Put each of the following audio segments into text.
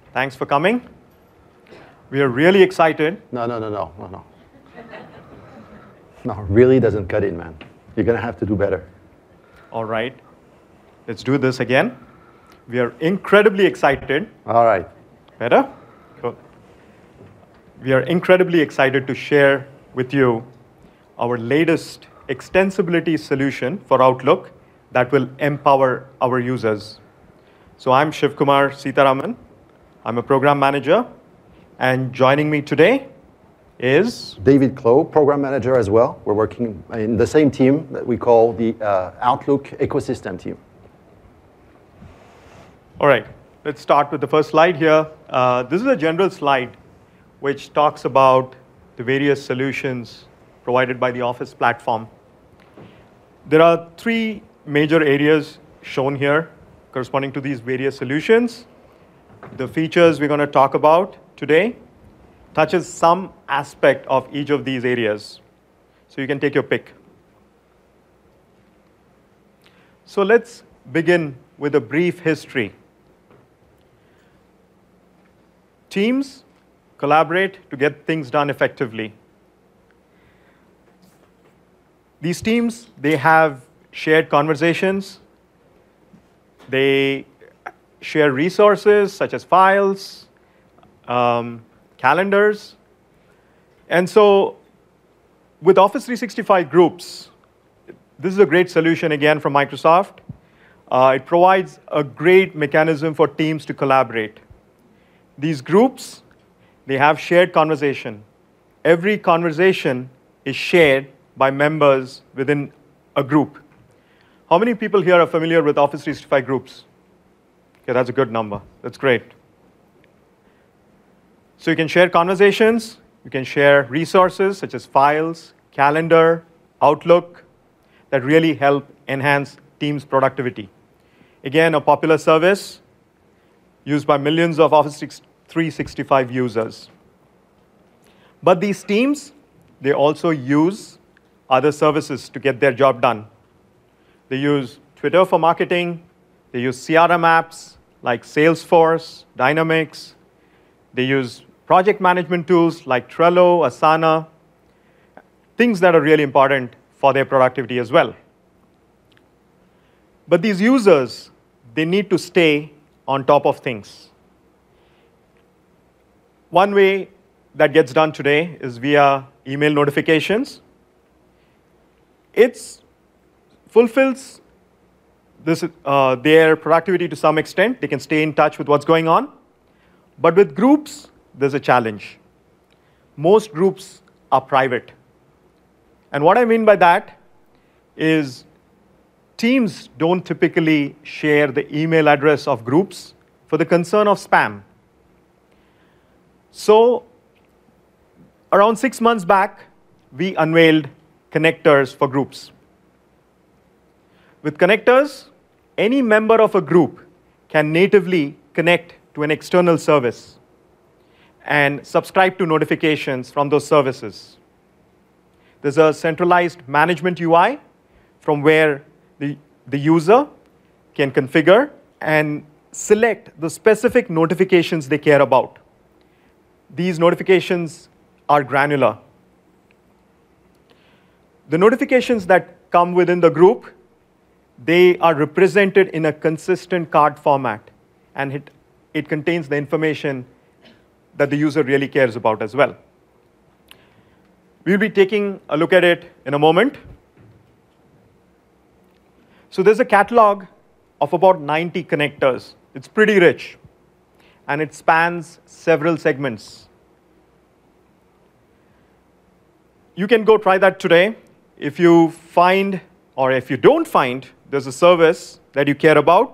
Thanks for coming. We are really excited. No. No, really doesn't cut it, man. You're going to have to do better. All right. Let's do this again. We are incredibly excited. All right. Better? Cool. We are incredibly excited to share with you our latest extensibility solution for Outlook that will empower our users. So I'm Shivkumar Sitaraman. I'm a program manager. And joining me today is David Clow, program manager as well. We're working in the same team that we call the Outlook ecosystem team. All right, let's start with the first slide here. This is a general slide which talks about the various solutions provided by the Office platform. There are three major areas shown here corresponding to these various solutions. The features we're going to talk about today touches some aspect of each of these areas. So you can take your pick. So let's begin with a brief history. Teams collaborate to get things done effectively. These teams, they have shared conversations. They share resources such as files, calendars. And so with Office 365 Groups, this is a great solution again from Microsoft. It provides a great mechanism for teams to collaborate. These groups, they have shared conversation. Every conversation is shared by members within a group. How many people here are familiar with Office 365 Groups? Okay, that's a good number. That's great. So you can share conversations. You can share resources such as files, calendar, Outlook that really help enhance teams' productivity. Again, a popular service used by millions of Office 365 users. But these teams, they also use other services to get their job done. They use Twitter for marketing. They use CRM apps like Salesforce, Dynamics. They use project management tools like Trello, Asana, things that are really important for their productivity as well. But these users, they need to stay on top of things. One way that gets done today is via email notifications. It fulfills their productivity to some extent. They can stay in touch with what's going on. But with groups, there's a challenge. Most groups are private. And what I mean by that is teams don't typically share the email address of groups for the concern of spam. So around 6 months back, we unveiled connectors for groups. With connectors, any member of a group can natively connect to an external service and subscribe to notifications from those services. There's a centralized management UI from where the user can configure and select the specific notifications they care about. These notifications are granular. The notifications that come within the group, they are represented in a consistent card format, and it contains the information that the user really cares about as well. We'll be taking a look at it in a moment. So there's a catalog of about 90 connectors. It's pretty rich, and it spans several segments. You can go try that today. If you find, or if you don't find, there's a service that you care about,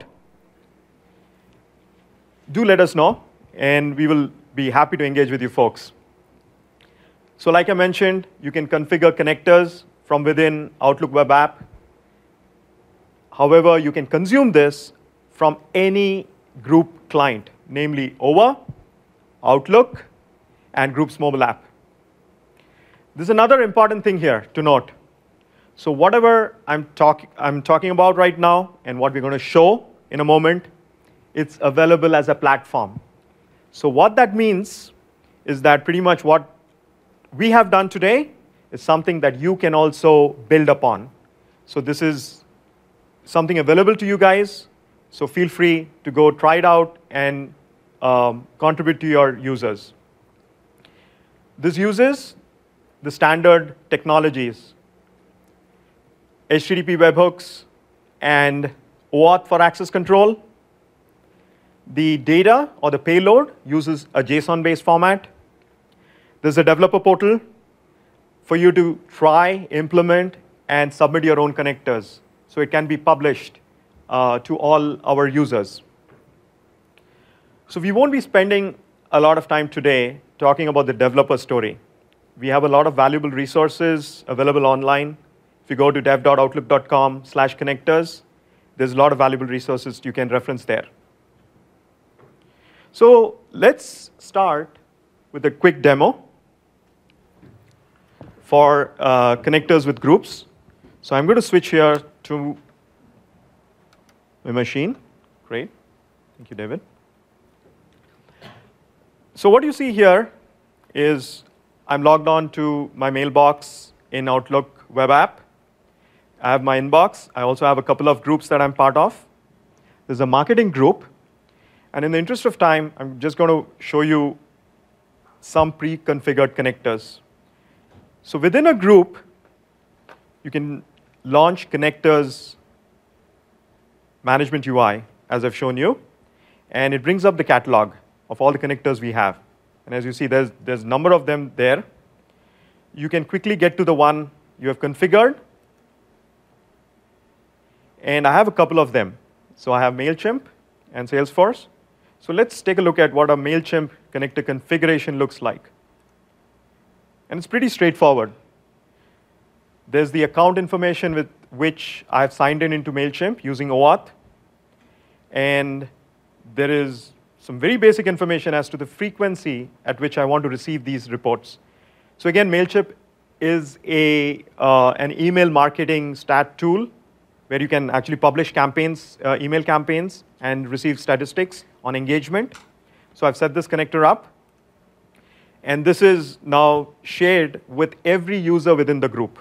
do let us know, and we will be happy to engage with you folks. So like I mentioned, you can configure connectors from within Outlook web app. However, you can consume this from any group client, namely OVA, Outlook, and Groups mobile app. There's another important thing here to note. So whatever I'm talking about right now and what we're going to show in a moment, it's available as a platform. So what that means is that pretty much what we have done today is something that you can also build upon. So this is something available to you guys. So feel free to go try it out and contribute to your users. This uses the standard technologies, HTTP webhooks and OAuth for access control. The data or the payload uses a JSON-based format. There's a developer portal for you to try, implement, and submit your own connectors. So it can be published to all our users. So we won't be spending a lot of time today talking about the developer story. We have a lot of valuable resources available online. If you go to dev.outlook.com/connectors, there's a lot of valuable resources you can reference there. So let's start with a quick demo for connectors with groups. So I'm going to switch here to my machine. Great. Thank you, David. So what you see here is I'm logged on to my mailbox in Outlook web app. I have my inbox. I also have a couple of groups that I'm part of. There's a marketing group. And in the interest of time, I'm just going to show you some pre-configured connectors. So within a group, you can launch connectors management UI, as I've shown you. And it brings up the catalog of all the connectors we have. And as you see, there's a number of them there. You can quickly get to the one you have configured. And I have a couple of them. So I have MailChimp and Salesforce. So let's take a look at what a MailChimp connector configuration looks like. And it's pretty straightforward. There's the account information with which I've signed in into MailChimp using OAuth. And there is some very basic information as to the frequency at which I want to receive these reports. So again, MailChimp is an email marketing stat tool where you can actually publish campaigns, email campaigns, and receive statistics on engagement. So I've set this connector up. And this is now shared with every user within the group.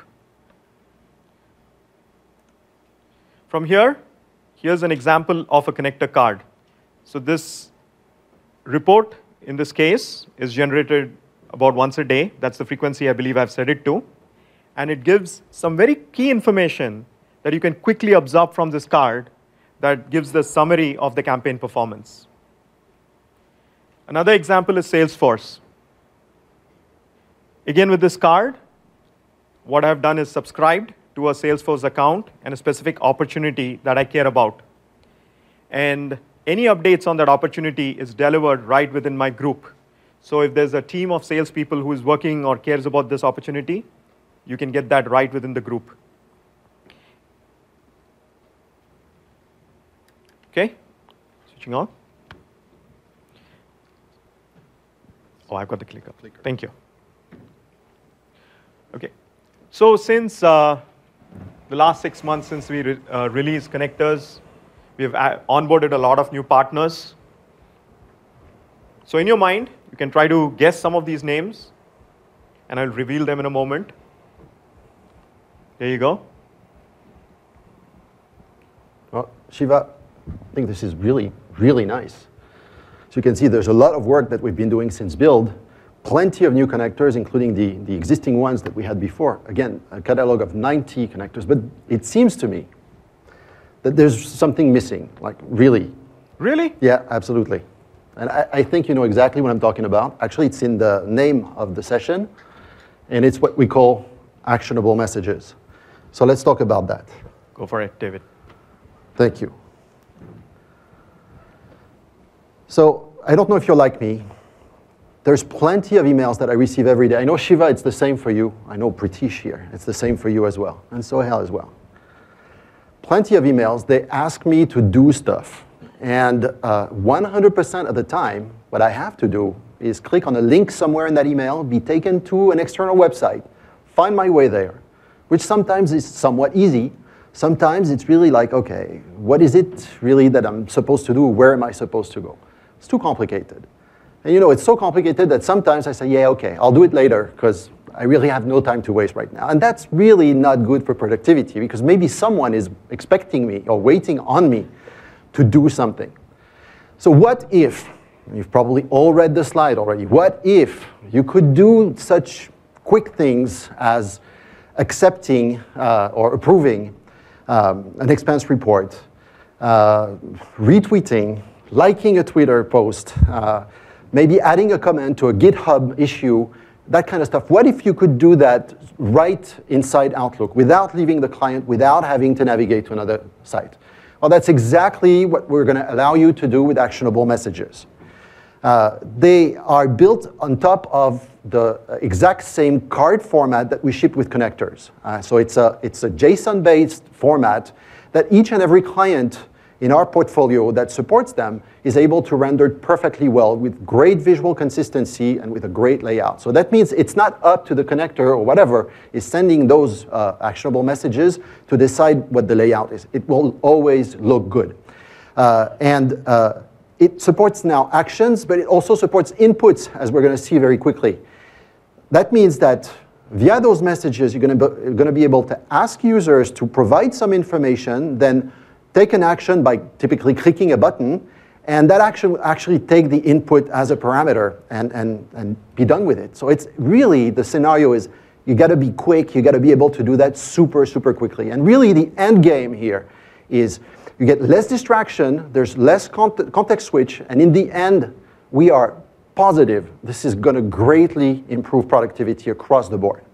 From here, here's an example of a connector card. So this report, in this case, is generated about once a day. That's the frequency I believe I've set it to. And it gives some very key information that you can quickly absorb from this card that gives the summary of the campaign performance. Another example is Salesforce. Again, with this card, what I've done is subscribed to a Salesforce account and a specific opportunity that I care about. And any updates on that opportunity is delivered right within my group. So if there's a team of salespeople who is working or cares about this opportunity, you can get that right within the group. Okay, switching on. Oh, I've got the clicker. Thank you. Okay, so since the last 6 months since we released connectors, we have onboarded a lot of new partners. So in your mind, you can try to guess some of these names, and I'll reveal them in a moment. There you go. Well, Shiva, I think this is really, really nice. So you can see there's a lot of work that we've been doing since build. Plenty of new connectors, including the existing ones that we had before. Again, a catalog of 90 connectors. But it seems to me that there's something missing, like really. Really? Yeah, absolutely. And I think you know exactly what I'm talking about. Actually, it's in the name of the session, and it's what we call actionable messages. So let's talk about that. Go for it, David. Thank you. So I don't know if you're like me. There's plenty of emails that I receive every day. I know, Shiva, it's the same for you. I know Pritish here. It's the same for you as well, and Sohail as well. Plenty of emails. They ask me to do stuff. And 100% of the time, what I have to do is click on a link somewhere in that email, be taken to an external website, find my way there, which sometimes is somewhat easy. Sometimes it's really like, okay, what is it really that I'm supposed to do? Where am I supposed to go? It's too complicated. And you know, it's so complicated that sometimes I say, yeah, okay, I'll do it later because I really have no time to waste right now. And that's really not good for productivity because maybe someone is expecting me or waiting on me to do something. So what if, you've probably all read the slide already, what if you could do such quick things as accepting or approving an expense report, retweeting, liking a Twitter post, maybe adding a comment to a GitHub issue, that kind of stuff. What if you could do that right inside Outlook without leaving the client, without having to navigate to another site? Well, that's exactly what we're going to allow you to do with actionable messages. They are built on top of the exact same card format that we ship with connectors. So it's a JSON-based format that each and every client in our portfolio that supports them is able to render perfectly well with great visual consistency and with a great layout. So that means it's not up to the connector or whatever is sending those actionable messages to decide what the layout is. It will always look good. It supports now actions, but it also supports inputs, as we're going to see very quickly. That means that via those messages, you're going to be able to ask users to provide some information, then take an action by typically clicking a button, and that action will actually take the input as a parameter and be done with it. So it's really, the scenario is you got to be quick, you got to be able to do that super, super quickly. And really the end game here is you get less distraction, there's less context switch, and in the end, we are positive this is going to greatly improve productivity across the board.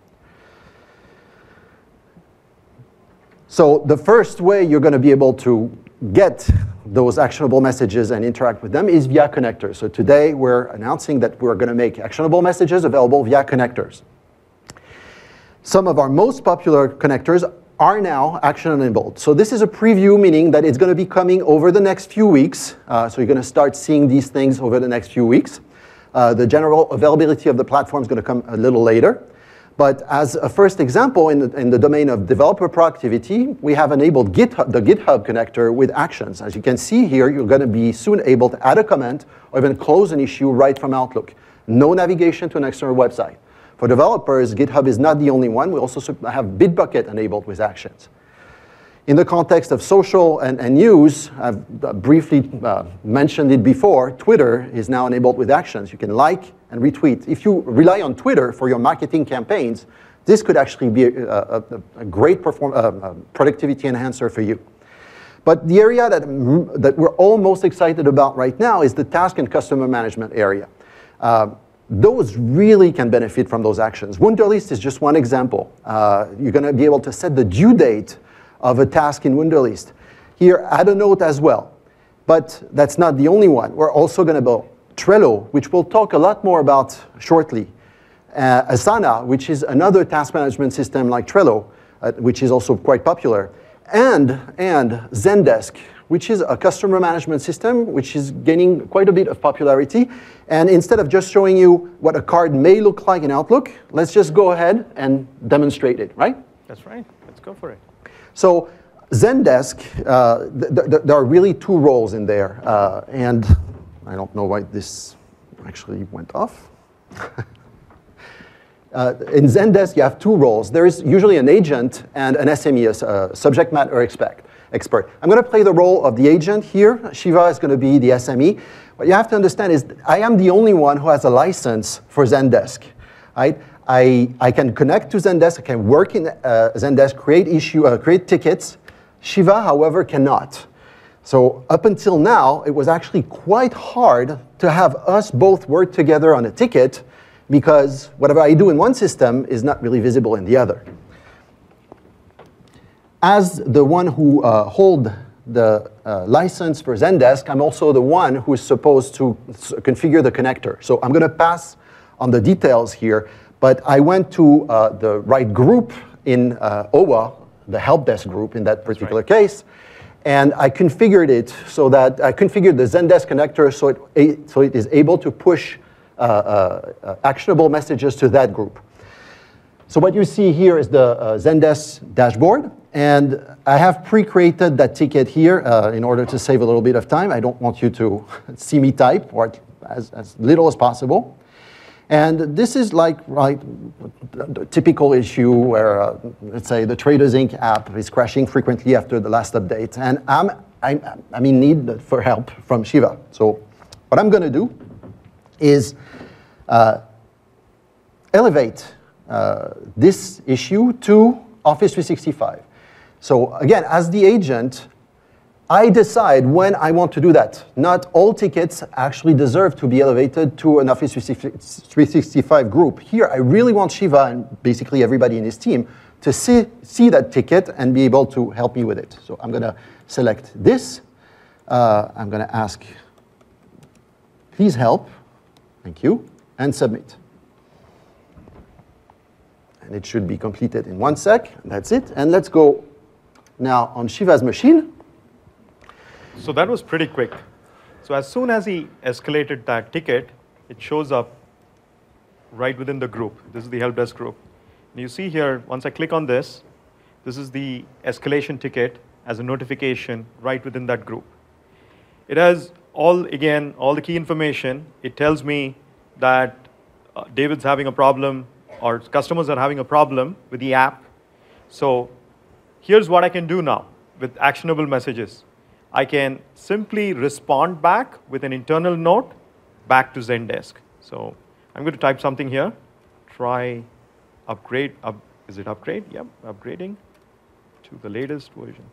So the first way you're going to be able to get those actionable messages and interact with them is via connectors. So today we're announcing that we're going to make actionable messages available via connectors. Some of our most popular connectors are now action-enabled. So this is a preview, meaning that it's going to be coming over the next few weeks. So you're going to start seeing these things over the next few weeks. The general availability of the platform is going to come a little later. But as a first example, in the domain of developer productivity, we have enabled the GitHub connector with actions. As you can see here, you're going to be soon able to add a comment or even close an issue right from Outlook. No navigation to an external website. For developers, GitHub is not the only one. We also have Bitbucket enabled with actions. In the context of social and news, I've briefly mentioned it before, Twitter is now enabled with actions. You can like and retweet. If you rely on Twitter for your marketing campaigns, this could actually be a great productivity enhancer for you. But the area that we're all most excited about right now is the task and customer management area. Those really can benefit from those actions. Wunderlist is just one example. You're going to be able to set the due date of a task in Wunderlist. Here, add a note as well. But that's not the only one. We're also going to build Trello, which we'll talk a lot more about shortly. Asana, which is another task management system like Trello, which is also quite popular. And Zendesk, which is a customer management system, which is gaining quite a bit of popularity. And instead of just showing you what a card may look like in Outlook, let's just go ahead and demonstrate it, right? That's right. Let's go for it. So Zendesk, there are really two roles in there. And I don't know why this actually went off. In Zendesk, you have two roles. There is usually an agent and an SME, a subject matter expert. I'm going to play the role of the agent here. Shiva is going to be the SME. What you have to understand is I am the only one who has a license for Zendesk. Right? I can connect to Zendesk. I can work in Zendesk, create tickets. Shiva, however, cannot. So up until now, it was actually quite hard to have us both work together on a ticket because whatever I do in one system is not really visible in the other. As the one who hold the license for Zendesk, I'm also the one who is supposed to configure the connector. So I'm going to pass on the details here, but I went to the right group in OWA, the help desk group in that particular case, and I configured it so that I configured the Zendesk connector so it is able to push actionable messages to that group. So what you see here is the Zendesk dashboard, and I have pre-created that ticket here in order to save a little bit of time. I don't want you to see me type, or as little as possible. And this is like the typical issue where, let's say, the Traders Inc. app is crashing frequently after the last update, and I'm in need for help from Shiva. So what I'm going to do is elevate this issue to Office 365. So again, as the agent, I decide when I want to do that. Not all tickets actually deserve to be elevated to an Office 365 group. Here, I really want Shiva and basically everybody in his team to see that ticket and be able to help me with it. So I'm going to select this. I'm going to ask, please help. Thank you. And submit. And it should be completed in 1 sec. That's it. And let's go now on Shiva's machine. So that was pretty quick. So as soon as he escalated that ticket, it shows up right within the group. This is the help desk group. And you see here, once I click on this, this is the escalation ticket as a notification right within that group. It has all the key information. It tells me that David's having a problem or customers are having a problem with the app. So here's what I can do now with actionable messages. I can simply respond back with an internal note back to Zendesk. So I'm going to type something here. Try upgrade. Is it upgrade? Yep, upgrading to the latest version.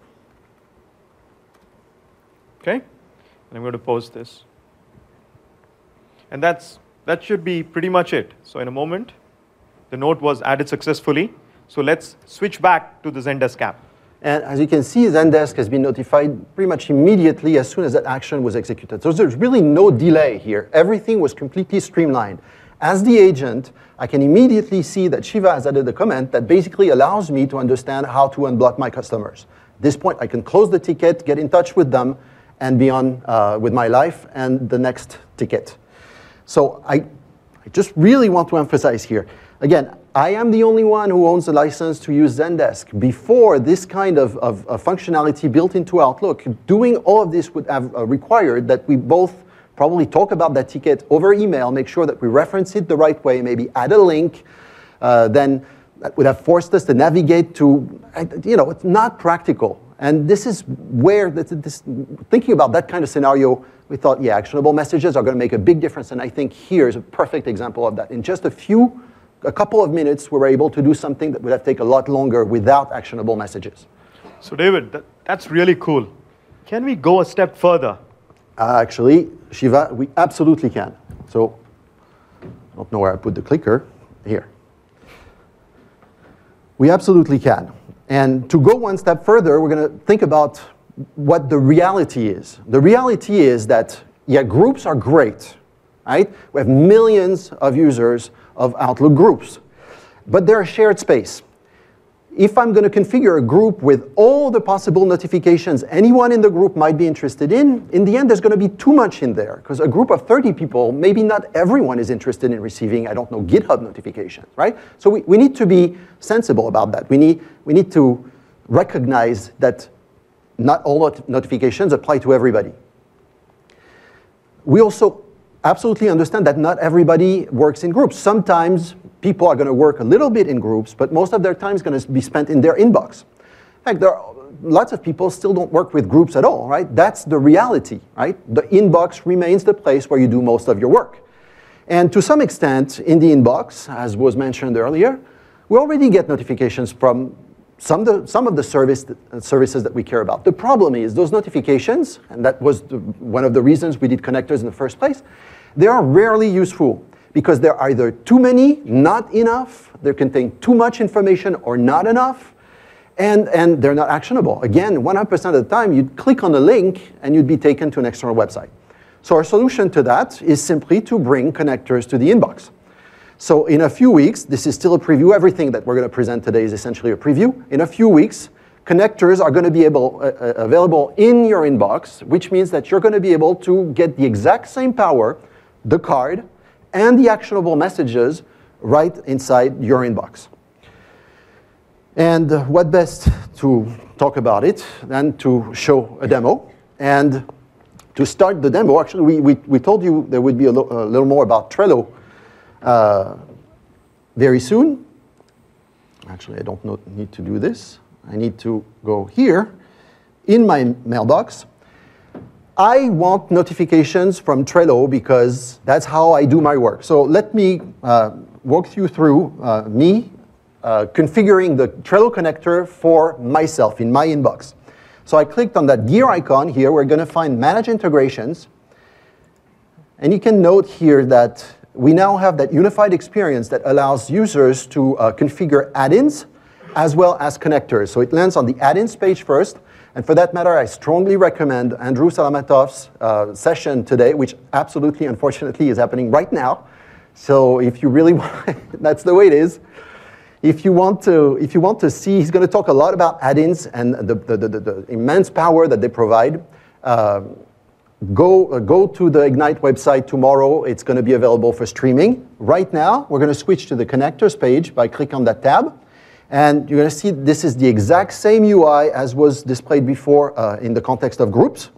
Okay, and I'm going to post this. And that should be pretty much it. So in a moment, the note was added successfully. So let's switch back to the Zendesk app. And as you can see, Zendesk has been notified pretty much immediately as soon as that action was executed. So there's really no delay here. Everything was completely streamlined. As the agent, I can immediately see that Shiva has added a comment that basically allows me to understand how to unblock my customers. At this point, I can close the ticket, get in touch with them, and be on with my life and the next ticket. So I just really want to emphasize here. Again, I am the only one who owns the license to use Zendesk. Before this kind of functionality built into Outlook, doing all of this would have required that we both probably talk about that ticket over email, make sure that we reference it the right way, maybe add a link. Then that would have forced us to navigate to, it's not practical. And this is where, thinking about that kind of scenario, we thought, yeah, actionable messages are going to make a big difference. And I think here is a perfect example of that. In just a couple of minutes, we were able to do something that would have taken a lot longer without actionable messages. So David, that's really cool. Can we go a step further? Actually, Shiva, we absolutely can. So I don't know where I put the clicker. Here. We absolutely can. And to go one step further, we're going to think about what the reality is. The reality is that, yeah, groups are great, right? We have millions of users of Outlook groups, but they're a shared space. If I'm going to configure a group with all the possible notifications anyone in the group might be interested in the end there's going to be too much in there, because a group of 30 people, maybe not everyone is interested in receiving, I don't know, GitHub notifications, right? So we need to be sensible about that. We need to recognize that not all notifications apply to everybody. We also absolutely understand that not everybody works in groups. Sometimes people are going to work a little bit in groups, but most of their time is going to be spent in their inbox. In fact, there are lots of people still don't work with groups at all, right? That's the reality, right? The inbox remains the place where you do most of your work. And to some extent, in the inbox, as was mentioned earlier, we already get notifications from some of the services that we care about. The problem is those notifications, and that was one of the reasons we did connectors in the first place, they are rarely useful because they're either too many, not enough, they contain too much information or not enough, and they're not actionable. Again, 100% of the time, you'd click on the link and you'd be taken to an external website. So our solution to that is simply to bring connectors to the inbox. So in a few weeks, this is still a preview. Everything that we're going to present today is essentially a preview. In a few weeks, connectors are going to be available in your inbox, which means that you're going to be able to get the exact same power, the card, and the actionable messages right inside your inbox. And what best to talk about it than to show a demo and to start the demo, actually, we told you there would be a little more about Trello very soon. Actually, I don't need to do this. I need to go here in my mailbox. I want notifications from Trello because that's how I do my work. So let me walk you through me configuring the Trello connector for myself in my inbox. So I clicked on that gear icon here. We're going to find Manage Integrations. And you can note here that we now have that unified experience that allows users to configure add-ins as well as connectors. So it lands on the add-ins page first. And for that matter, I strongly recommend Andrew Salamatov's session today, which absolutely, unfortunately, is happening right now. So if you really want, that's the way it is. If you want to see, he's going to talk a lot about add-ins and the immense power that they provide. Go to the Ignite website tomorrow. It's going to be available for streaming. Right now, we're going to switch to the connectors page by clicking on that tab. And you're going to see this is the exact same UI as was displayed before in the context of groups.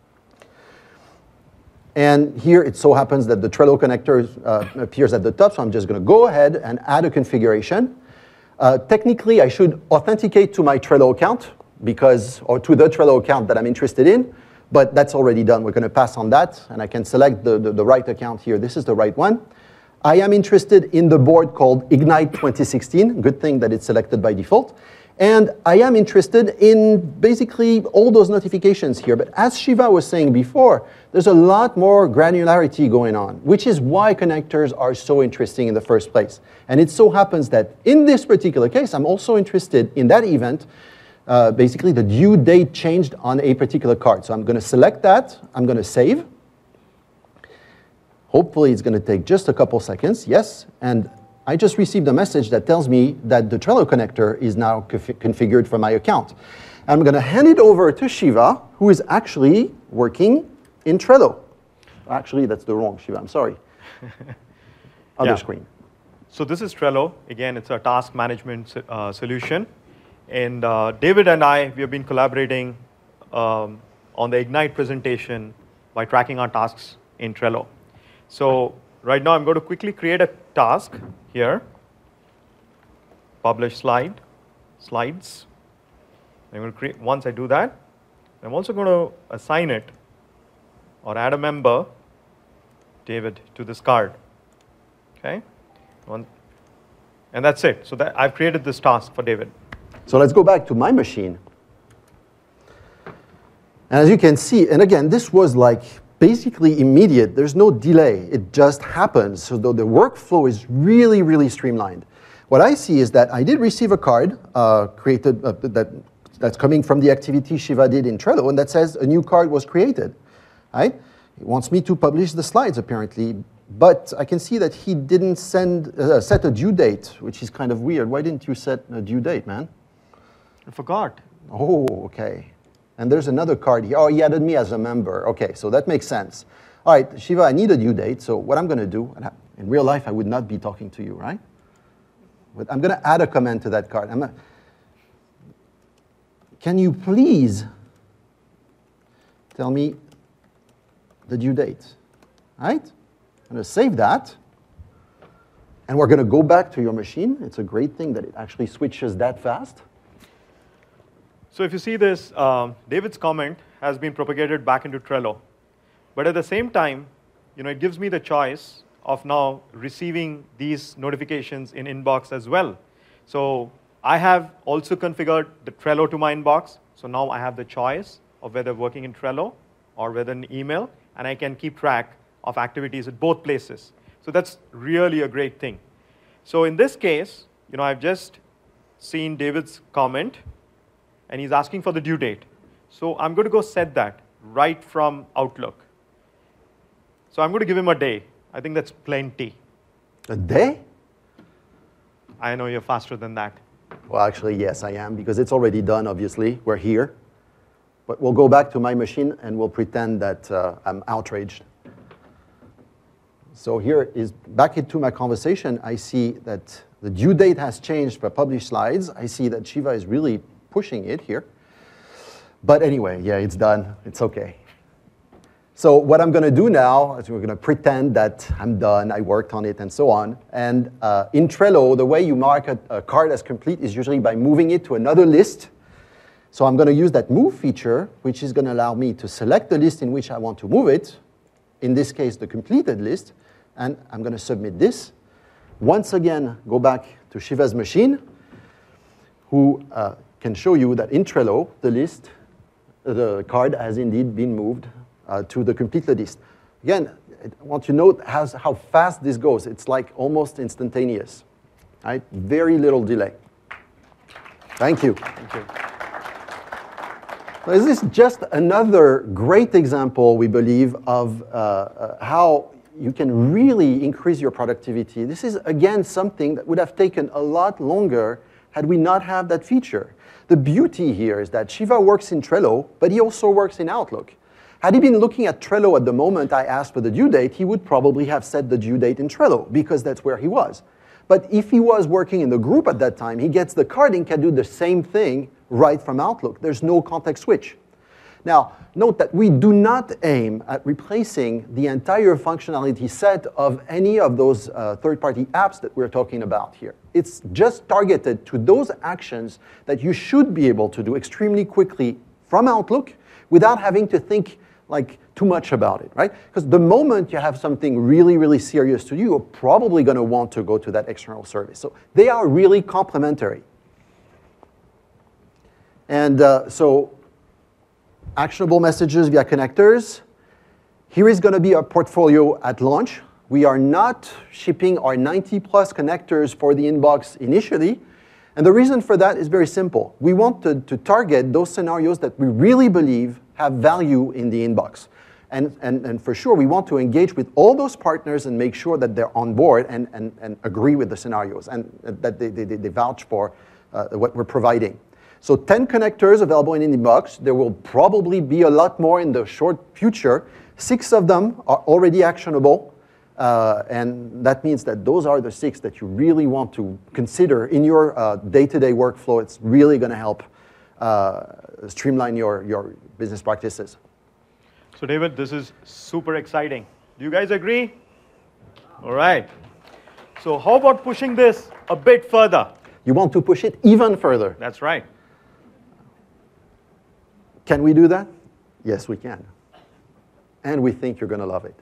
And here it so happens that the Trello connector appears at the top, so I'm just going to go ahead and add a configuration. Technically, I should authenticate to my Trello account or to the Trello account that I'm interested in, but that's already done. We're going to pass on that, and I can select the right account here. This is the right one. I am interested in the board called Ignite 2016. Good thing that it's selected by default. And I am interested in basically all those notifications here. But as Shiva was saying before, there's a lot more granularity going on, which is why connectors are so interesting in the first place. And it so happens that in this particular case, I'm also interested in that event. Basically, the due date changed on a particular card. So I'm going to select that. I'm going to save. Hopefully, it's going to take just a couple seconds. Yes. And I just received a message that tells me that the Trello connector is now configured for my account. I'm going to hand it over to Shiva, who is actually working in Trello. Actually, that's the wrong Shiva. I'm sorry. Other screen. So this is Trello. Again, it's a task management solution. And David and I, we have been collaborating on the Ignite presentation by tracking our tasks in Trello. So right now, I'm going to quickly create a task here. Publish slides. I'm going to create. Once I do that, I'm also going to assign it or add a member, David, to this card. Okay, and that's it. So that I've created this task for David. So let's go back to my machine. And as you can see, and again, this was like basically immediate. There's no delay. It just happens. So the workflow is really, really streamlined. What I see is that I did receive a card created that's coming from the activity Shiva did in Trello, and that says a new card was created. Right? It wants me to publish the slides, apparently. But I can see that he didn't set a due date, which is kind of weird. Why didn't you set a due date, man? I forgot. Oh, okay. And there's another card here. Oh, he added me as a member. Okay, so that makes sense. All right, Shiva, I need a due date. So what I'm going to do, in real life, I would not be talking to you, right? But I'm going to add a comment to that card. Can you please tell me the due date? All right? I'm going to save that. And we're going to go back to your machine. It's a great thing that it actually switches that fast. So if you see this, David's comment has been propagated back into Trello. But at the same time, it gives me the choice of now receiving these notifications in inbox as well. So I have also configured the Trello to my inbox. So now I have the choice of whether working in Trello or whether in email, and I can keep track of activities at both places. So that's really a great thing. So in this case, I've just seen David's comment, and he's asking for the due date. So I'm going to go set that right from Outlook. So I'm going to give him a day. I think that's plenty. A day? I know you're faster than that. Well, actually, yes, I am, because it's already done, obviously. We're here. But we'll go back to my machine, and we'll pretend that I'm outraged. So here is, back into my conversation, I see that the due date has changed for published slides. I see that Shiva is really pushing it here. But anyway, yeah, it's done. It's OK. So what I'm going to do now is we're going to pretend that I'm done, I worked on it, and so on. And in Trello, the way you mark a card as complete is usually by moving it to another list. So I'm going to use that move feature, which is going to allow me to select the list in which I want to move it, in this case, the completed list, and I'm going to submit this. Once again, go back to Shiva's machine, who can show you that in Trello, the card has indeed been moved to the completed list. Again, I want you to note how fast this goes. It's like almost instantaneous, right? Very little delay. Thank you. Thank you. This is just another great example, we believe, of how you can really increase your productivity. This is, again, something that would have taken a lot longer had we not had that feature. The beauty here is that Shiva works in Trello, but he also works in Outlook. Had he been looking at Trello at the moment I asked for the due date, he would probably have set the due date in Trello, because that's where he was. But if he was working in the group at that time, he gets the card and can do the same thing right from Outlook. There's no context switch. Now, note that we do not aim at replacing the entire functionality set of any of those third-party apps that we're talking about here. It's just targeted to those actions that you should be able to do extremely quickly from Outlook without having to think too much about it, right? Because the moment you have something really, really serious to do, you're probably going to want to go to that external service. So they are really complementary. And so actionable messages via connectors. Here is going to be our portfolio at launch. We are not shipping our 90-plus connectors for the inbox initially. And the reason for that is very simple. We want to target those scenarios that we really believe have value in the inbox. And for sure, we want to engage with all those partners and make sure that they're on board and agree with the scenarios and that they vouch for what we're providing. So 10 connectors available in inbox. There will probably be a lot more in the short future. 6 of them are already actionable. And that means that those are the 6 that you really want to consider in your day-to-day workflow. It's really going to help streamline your business practices. So David, this is super exciting. Do you guys agree? All right. So how about pushing this a bit further? You want to push it even further. That's right. Can we do that? Yes, we can. And we think you're going to love it.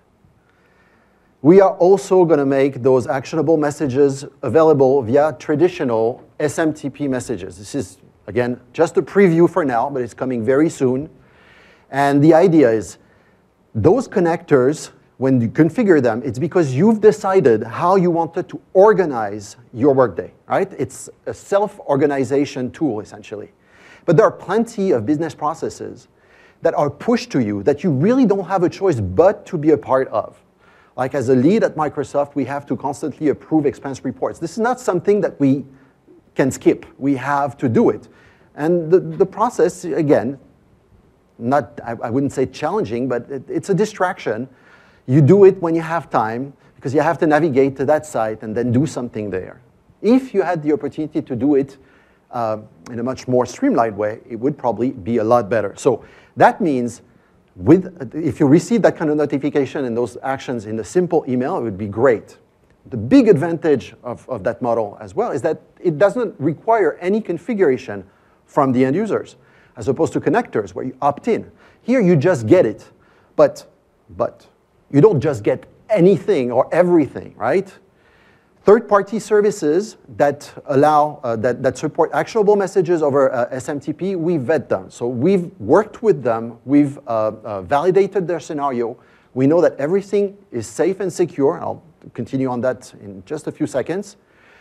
We are also going to make those actionable messages available via traditional SMTP messages. This is, again, just a preview for now, but it's coming very soon. And the idea is those connectors, when you configure them, it's because you've decided how you wanted to organize your workday, right? It's a self-organization tool, essentially. But there are plenty of business processes that are pushed to you that you really don't have a choice but to be a part of. Like as a lead at Microsoft, we have to constantly approve expense reports. This is not something that we can skip. We have to do it. And the process, again, I wouldn't say challenging, but it's a distraction. You do it when you have time because you have to navigate to that site and then do something there. If you had the opportunity to do it in a much more streamlined way, it would probably be a lot better. So that means if you receive that kind of notification and those actions in a simple email, it would be great. The big advantage of that model as well is that it doesn't require any configuration from the end users, as opposed to connectors where you opt in. Here you just get it, but you don't just get anything or everything, right? Third-party services that allow, that support actionable messages over SMTP, we vet them. So we've worked with them, we've validated their scenario. We know that everything is safe and secure. I'll continue on that in just a few seconds.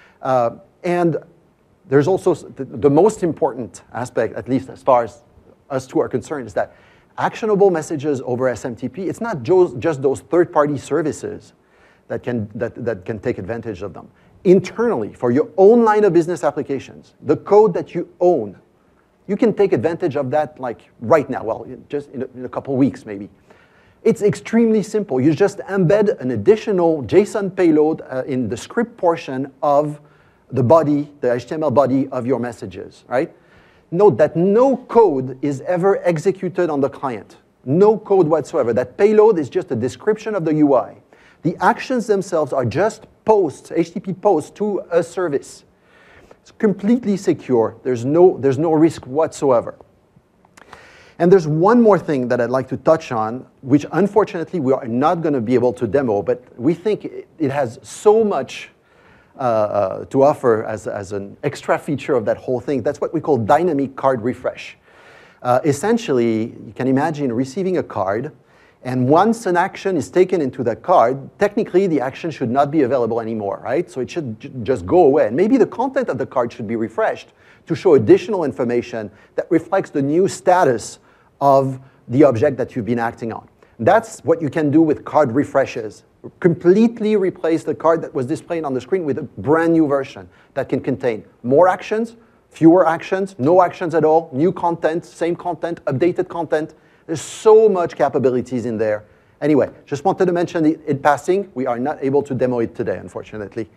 And there's also the most important aspect, at least as far as us two are concerned, is that actionable messages over SMTP, it's not just those third-party services that can take advantage of them. Internally, for your own line of business applications, the code that you own, you can take advantage of that like right now, well, just in a couple weeks maybe. It's extremely simple. You just embed an additional JSON payload in the script portion of the body, the HTML body of your messages, right? Note that no code is ever executed on the client. No code whatsoever. That payload is just a description of the UI. The actions themselves are just posts, HTTP posts to a service. It's completely secure. There's no risk whatsoever. And there's one more thing that I'd like to touch on, which unfortunately we are not going to be able to demo, but we think it has so much to offer as an extra feature of that whole thing. That's what we call dynamic card refresh. Essentially, you can imagine receiving a card, and once an action is taken into that card, technically the action should not be available anymore, right? So it should just go away. And maybe the content of the card should be refreshed to show additional information that reflects the new status of the object that you've been acting on. That's what you can do with card refreshes. Completely replace the card that was displayed on the screen with a brand new version that can contain more actions, fewer actions, no actions at all, new content, same content, updated content. There's so much capabilities in there. Anyway, just wanted to mention it in passing. We are not able to demo it today, unfortunately.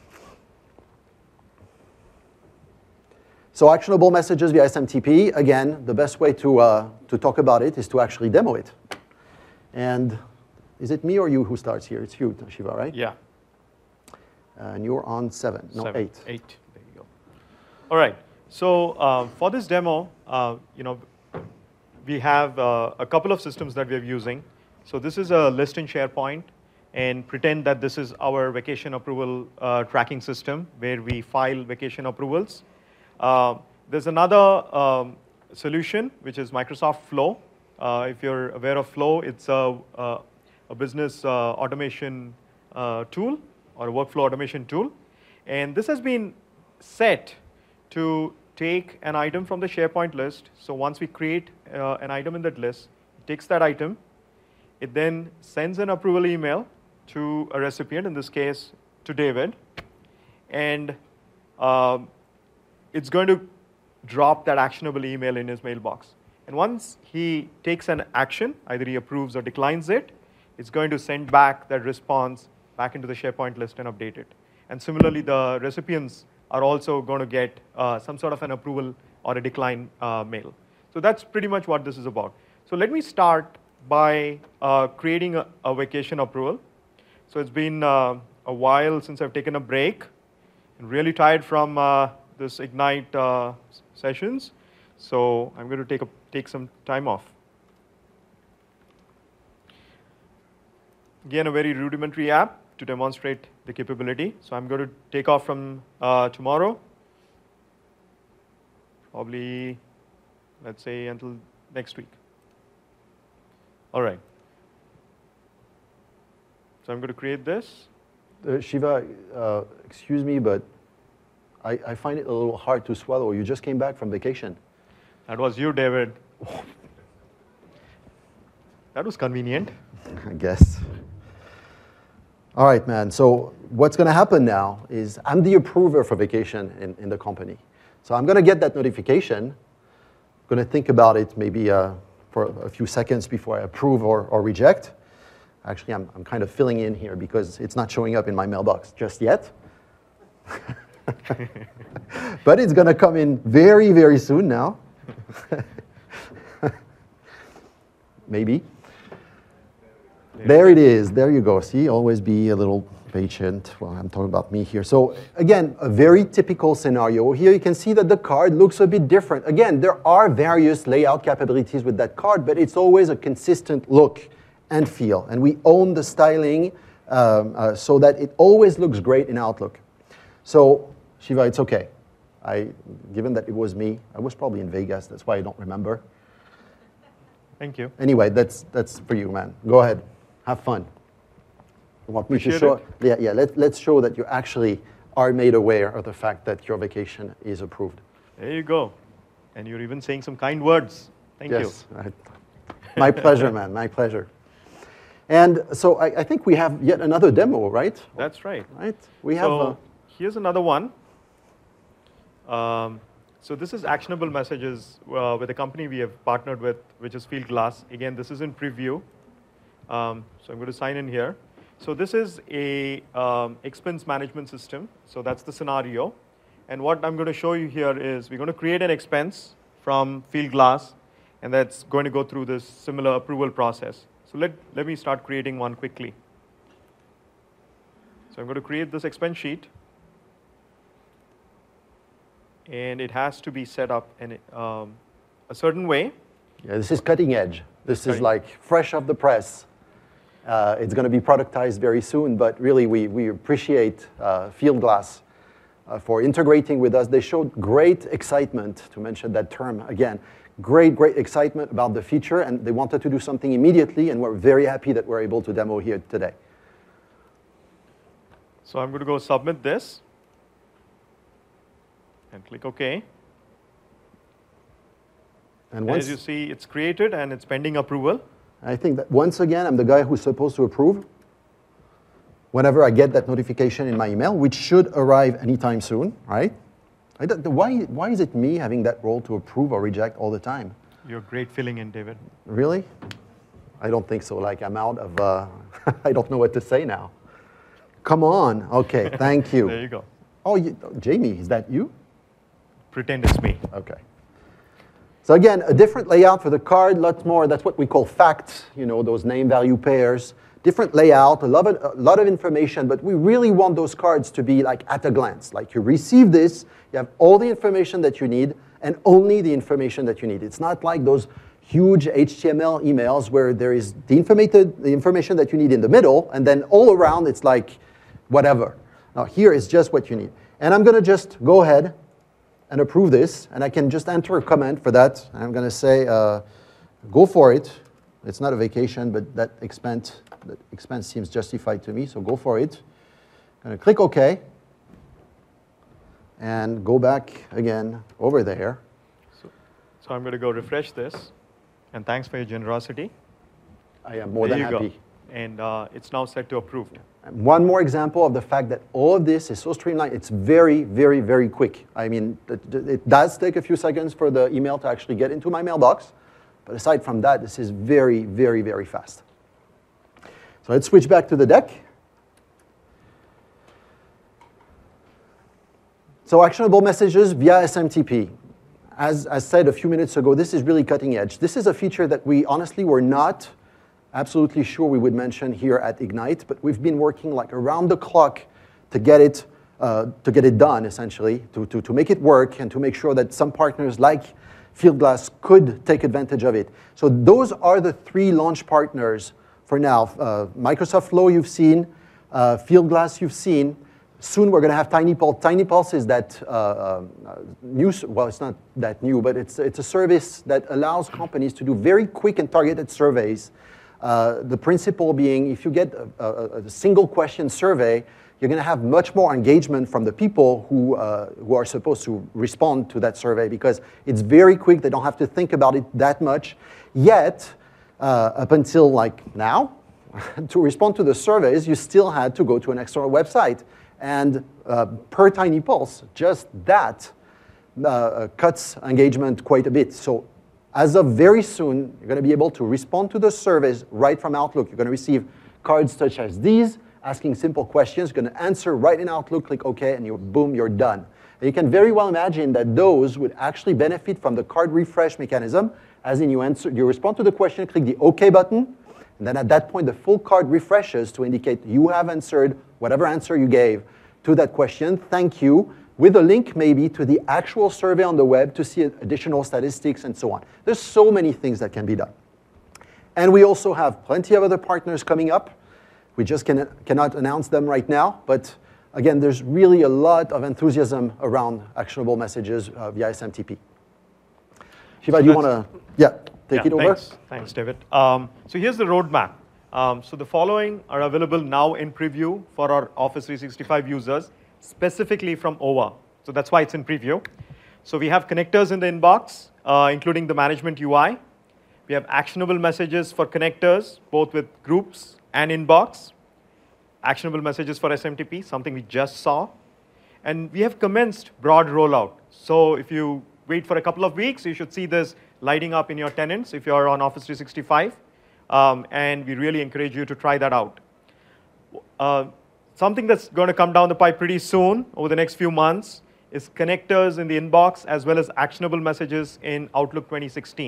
So actionable messages via SMTP. Again, the best way to talk about it is to actually demo it. And is it me or you who starts here? It's you, Shiva, right? Yeah. And you're on 7, no 8. 8, there you go. All right, so for this demo, we have a couple of systems that we're using. So this is a list in SharePoint, and pretend that this is our vacation approval tracking system where we file vacation approvals. There's another solution, which is Microsoft Flow. If you're aware of Flow, it's a business automation tool or a workflow automation tool. And this has been set to take an item from the SharePoint list. So once we create an item in that list, it takes that item. It then sends an approval email to a recipient, in this case, to David. And it's going to drop that actionable email in his mailbox. And once he takes an action, either he approves or declines it, it's going to send back that response back into the SharePoint list and update it. And similarly, the recipients are also going to get some sort of an approval or a decline mail. So that's pretty much what this is about. So let me start by creating a vacation approval. So it's been a while since I've taken a break. I'm really tired from this Ignite sessions. So I'm going to take some time off. Again, a very rudimentary app to demonstrate the capability. So I'm going to take off from tomorrow, probably, let's say, until next week. All right. So I'm going to create this. Shiva, excuse me, but I find it a little hard to swallow. You just came back from vacation. That was you, David. That was convenient. I guess. All right, man. So what's going to happen now is I'm the approver for vacation in the company. So I'm going to get that notification. I'm going to think about it maybe for a few seconds before I approve or reject. Actually, I'm kind of filling in here because it's not showing up in my mailbox just yet. But it's going to come in very, very soon now. Maybe. There it is. There you go. See, always be a little patient. Well, I'm talking about me here. So again, a very typical scenario. Here you can see that the card looks a bit different. Again, there are various layout capabilities with that card, but it's always a consistent look and feel. And we own the styling so that it always looks great in Outlook. So Shiva, it's okay. Given that it was me, I was probably in Vegas. That's why I don't remember. Thank you. Anyway, that's for you, man. Go ahead. Have fun. You want me to show? It. Yeah. Let's show that you actually are made aware of the fact that your vacation is approved. There you go. And you're even saying some kind words. Thank you. Yes. My pleasure, man. My pleasure. And so I think we have yet another demo, right? That's right. Right. We have. So here's another one. So this is actionable messages with a company we have partnered with, which is Fieldglass. Again, this is in preview. So I'm going to sign in here. So this is a expense management system. So that's the scenario. And what I'm going to show you here is we're going to create an expense from Fieldglass. and that's going to go through this similar approval process. So let me start creating one quickly. So I'm going to create this expense sheet, and it has to be set up in a certain way. Yeah, this is cutting edge. This is like fresh off the press. It's going to be productized very soon, but really we appreciate Fieldglass for integrating with us. They showed great excitement, to mention that term again, great excitement about the feature, and they wanted to do something immediately, and we're very happy that we're able to demo here today. So I'm going to go submit this and click OK. And as you see, it's created and it's pending approval. I think that once again, I'm the guy who's supposed to approve whenever I get that notification in my email, which should arrive anytime soon, right? Why is it me having that role to approve or reject all the time? You're great filling in, David. Really? I don't think so. Like, I'm out of, I don't know what to say now. Come on. Okay, thank you. There you go. Oh, Jamie, is that you? Pretend it's me. Okay. So again, a different layout for the card, lots more. That's what we call facts, you know, those name-value pairs. Different layout, a lot of information, but we really want those cards to be like at a glance. Like you receive this, you have all the information that you need, and only the information that you need. It's not like those huge HTML emails where there is the information that you need in the middle, and then all around it's like whatever. Now here is just what you need. And I'm going to just go ahead and approve this, and I can just enter a comment for that. I'm going to say, go for it. It's not a vacation, but that expense seems justified to me, so go for it. I'm going to click OK, and go back again over there. So I'm going to go refresh this, and thanks for your generosity. I am more than happy. Go. And it's now set to approved. One more example of the fact that all of this is so streamlined. It's very, very, very quick. I mean, it does take a few seconds for the email to actually get into my mailbox. But aside from that, this is very, very, very fast. So let's switch back to the deck. So actionable messages via SMTP. As I said a few minutes ago, this is really cutting edge. This is a feature that we honestly were not absolutely sure we would mention here at Ignite, but we've been working like around the clock to get it done, essentially, to make it work and to make sure that some partners like Fieldglass could take advantage of it. So those are the three launch partners for now. Microsoft Flow you've seen, Fieldglass you've seen. Soon we're going to have TinyPulse. TinyPulse is that new, well, it's not that new, but it's a service that allows companies to do very quick and targeted surveys. The principle being, if you get a single question survey, you're going to have much more engagement from the people who are supposed to respond to that survey because it's very quick. They don't have to think about it that much. Yet, up until like now, to respond to the surveys, you still had to go to an external website. And per TinyPulse, just that cuts engagement quite a bit. So as of very soon, you're going to be able to respond to the surveys right from Outlook. You're going to receive cards such as these, asking simple questions. You're going to answer right in Outlook, click OK, and boom, you're done. And you can very well imagine that those would actually benefit from the card refresh mechanism, as in you respond to the question, click the OK button, and then at that point, the full card refreshes to indicate you have answered whatever answer you gave to that question. Thank you. With a link maybe to the actual survey on the web to see additional statistics and so on. There's so many things that can be done. And we also have plenty of other partners coming up. We just cannot announce them right now. But again, there's really a lot of enthusiasm around actionable messages via SMTP. Shiva, do you want to take it over? Thanks, David. So here's the roadmap. So the following are available now in preview for our Office 365 users, specifically from OVA. So that's why it's in preview. So we have connectors in the inbox, including the management UI. We have actionable messages for connectors, both with groups and inbox. Actionable messages for SMTP, something we just saw. And we have commenced broad rollout. So if you wait for a couple of weeks, you should see this lighting up in your tenants if you're on Office 365. And we really encourage you to try that out. Something that's going to come down the pipe pretty soon, over the next few months, is connectors in the inbox as well as actionable messages in Outlook 2016.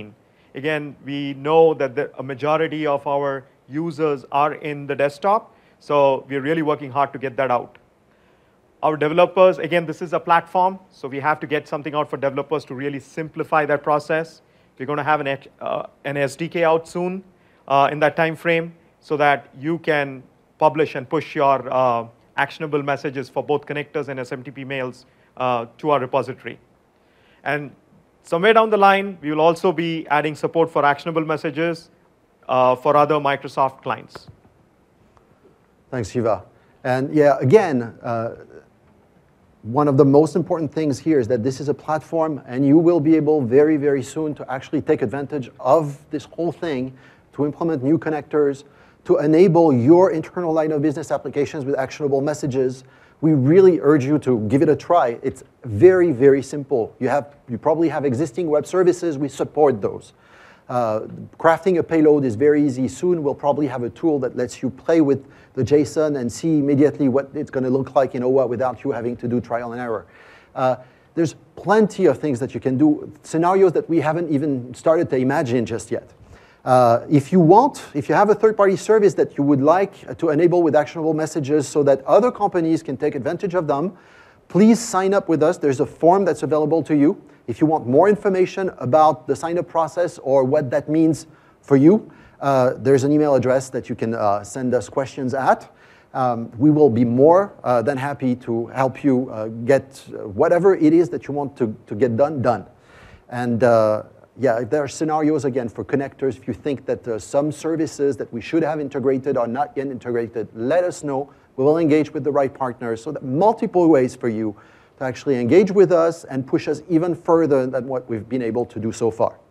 Again, we know that a majority of our users are in the desktop, so we're really working hard to get that out. Our developers, again, this is a platform, so we have to get something out for developers to really simplify that process. We're going to have an SDK out soon in that time frame so that you can publish and push your actionable messages for both connectors and SMTP mails to our repository. And somewhere down the line, we will also be adding support for actionable messages for other Microsoft clients. Thanks, Shiva. And yeah, again, one of the most important things here is that this is a platform, and you will be able very, very soon to actually take advantage of this whole thing to implement new connectors, to enable your internal line of business applications with actionable messages. We really urge you to give it a try. It's very, very simple. You probably have existing web services. We support those. Crafting a payload is very easy. Soon we'll probably have a tool that lets you play with the JSON and see immediately what it's going to look like in OWA without you having to do trial and error. There's plenty of things that you can do, scenarios that we haven't even started to imagine just yet. If you have a third-party service that you would like to enable with actionable messages so that other companies can take advantage of them, please sign up with us. There's a form that's available to you. If you want more information about the sign-up process or what that means for you, there's an email address that you can send us questions at. We will be more than happy to help you get whatever it is that you want to get done. And yeah, if there are scenarios, again, for connectors, if you think that some services that we should have integrated are not yet integrated, let us know. We will engage with the right partners. So that multiple ways for you to actually engage with us and push us even further than what we've been able to do so far.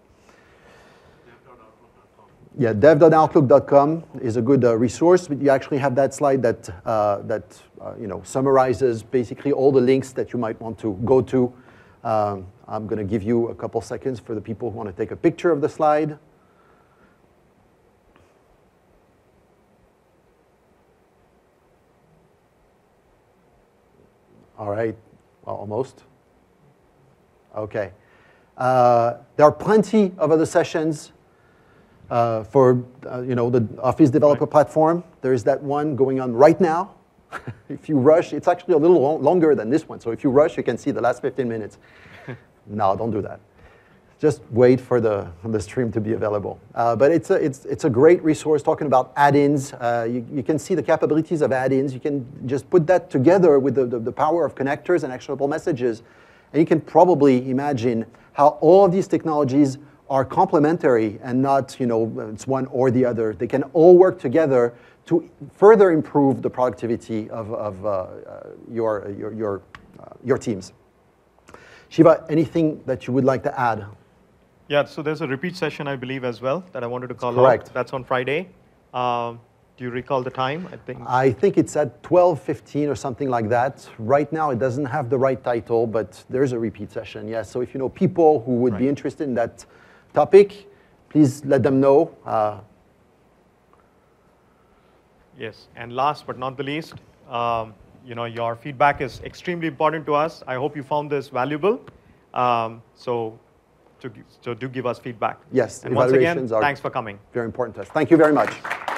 Yeah, dev.outlook.com is a good resource. But you actually have that slide that summarizes basically all the links that you might want to go to. I'm going to give you a couple seconds for the people who want to take a picture of the slide. All right, well, almost. Okay. There are plenty of other sessions for the Office Developer Platform. There is that one going on right now. If you rush, it's actually a little longer than this one. So if you rush, you can see the last 15 minutes. No, don't do that. Just wait for the stream to be available. But it's a great resource talking about add-ins. You can see the capabilities of add-ins. You can just put that together with the power of connectors and actionable messages. And you can probably imagine how all of these technologies are complementary and not, it's one or the other. They can all work together to further improve the productivity of your teams. Shiva, anything that you would like to add? Yeah, so there's a repeat session, I believe, as well, that I wanted to call Correct. out. That's on Friday. Do you recall the time? I think it's at 12:15 or something like that. Right now, it doesn't have the right title, but there's a repeat session, yes. So if you know people who would be interested in that topic, please let them know. Yes, and last but not the least, your feedback is extremely important to us. I hope you found this valuable. So do give us feedback. Yes, and once again, are thanks for coming. Very important to us. Thank you very much.